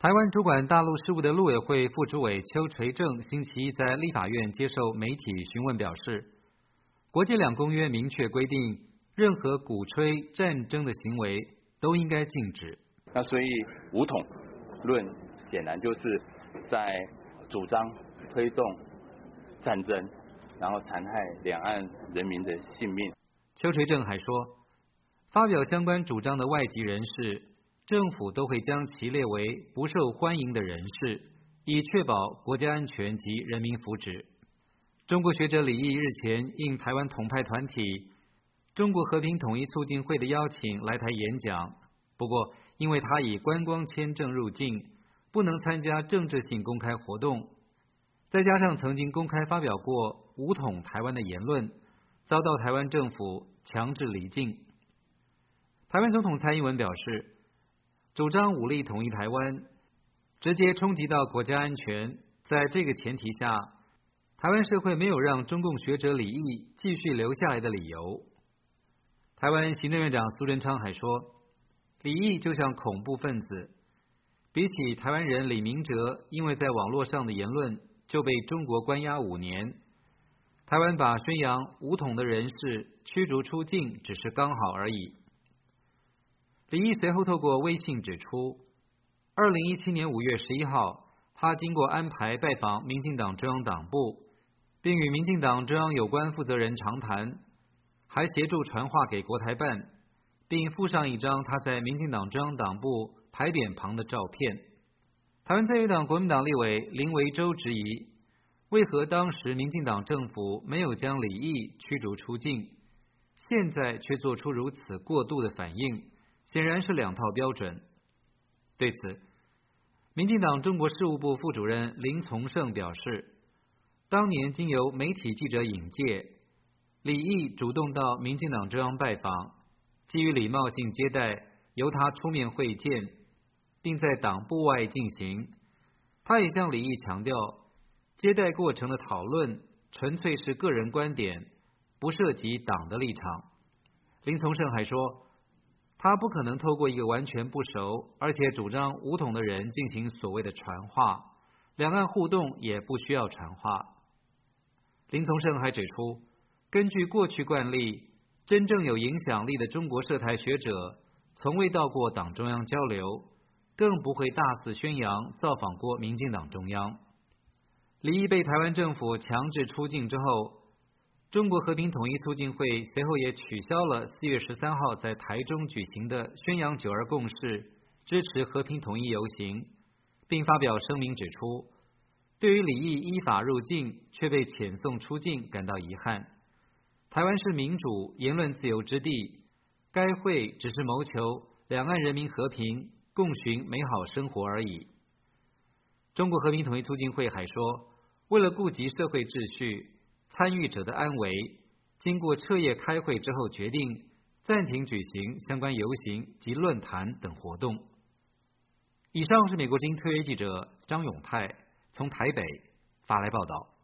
台湾主管大陆事务的陆委会副主委邱垂正星期一在立法院接受媒体询问表示，国际两公约明确规定，任何鼓吹战争的行为都应该禁止。 那所以武统论显然就是在主张推动战争，然后残害两岸人民的性命。 邱垂正还说，发表相关主张的外籍人士，政府都会将其列为不受欢迎的人士，以确保国家安全及人民福祉。中国学者李毅日前应台湾统派团体中国和平统一促进会的邀请来台演讲，不过因为他以观光签证入境，不能参加政治性公开活动，再加上曾经公开发表过武统台湾的言论，遭到台湾政府强制离境。台湾总统蔡英文表示，主张武力统一台湾，直接冲击到国家安全。在这个前提下，台湾社会没有让中共学者李毅继续留下来的理由。台湾行政院长苏贞昌还说，李毅就像恐怖分子，比起台湾人李明哲因为在网络上的言论就被中国关押5年，台湾把宣扬武统的人士驱逐出境只是刚好而已。李毅随后透过微信指出，2017年5月11号，他经过安排拜访民进党中央党部，并与民进党中央有关负责人长谈，还协助传话给国台办，并附上一张他在民进党中央党部牌匾旁的照片。台湾在野党国民党立委林维洲质疑，为何当时民进党政府没有将李毅驱逐出境，现在却做出如此过度的反应，显然是两套标准。对此，民进党中国事务部副主任林从胜表示，当年经由媒体记者引介，李毅主动到民进党中央拜访，基于礼貌性接待，由他出面会见，并在党部外进行。他也向李毅强调，接待过程的讨论纯粹是个人观点，不涉及党的立场。林从胜还说，他不可能透过一个完全不熟而且主张武统的人进行所谓的传话，两岸互动也不需要传话。林从胜还指出，根据过去惯例，真正有影响力的中国涉台学者从未到过党中央交流，更不会大肆宣扬造访过民进党中央。李毅被台湾政府强制出境之后，中国和平统一促进会随后也取消了4月13号在台中举行的宣扬九二共识、支持和平统一游行，并发表声明指出，对于李毅依法入境却被遣送出境感到遗憾。台湾是民主言论自由之地，该会只是谋求两岸人民和平共寻美好生活而已。中国和平统一促进会还说，为了顾及社会秩序、参与者的安危，经过彻夜开会之后决定暂停举行相关游行及论坛等活动。以上是美国之音特约记者张永泰从台北发来报道。